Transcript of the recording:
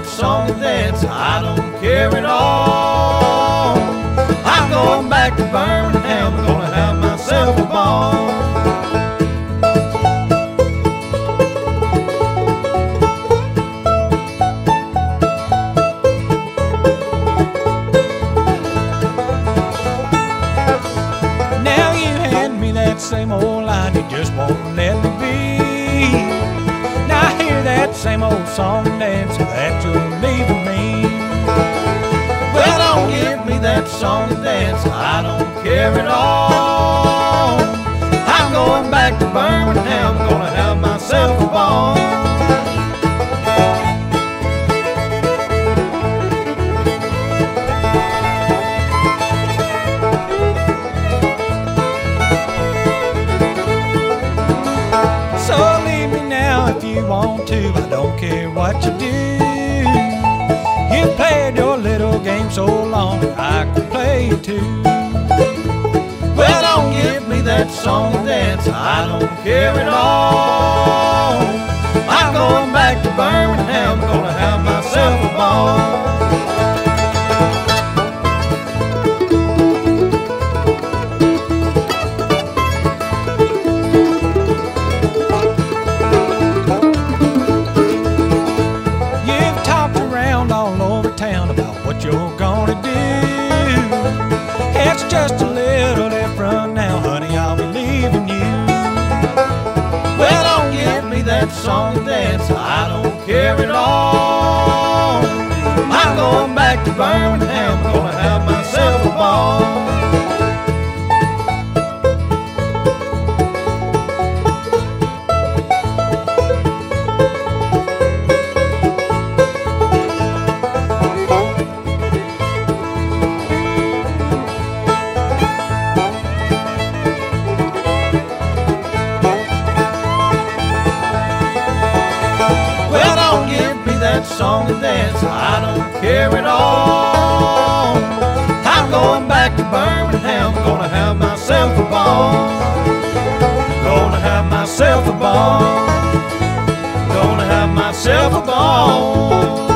that song and dance, I don't care at all. I'm going back to Birmingham, I'm gonna have myself a ball. Now you hand me that same old line, you just won't let me be. Now I hear that same old song and dance that you're leaving me. Well, don't give me that song and dance, I don't care at all. I'm going back to Birmingham, I'm gonna have myself a ball. So leave me now if you want to, I don't care what you do. You played your little game so long, I can play it too. Well, don't give me that song and dance, I don't care at all. I'm going back to Birmingham, I'm gonna have myself a ball. You've talked around all over town about what you're gonna do. It's just a little different now, honey, I'll be leaving you. Well, don't give me that song and dance, I don't care at all. I'm going back to Birmingham, I'm gonna have myself a ball. Well, don't give me that song and dance, I don't care at all. I'm going back to Birmingham, I'm gonna have myself a ball. Gonna have myself a ball. Gonna have myself a ball.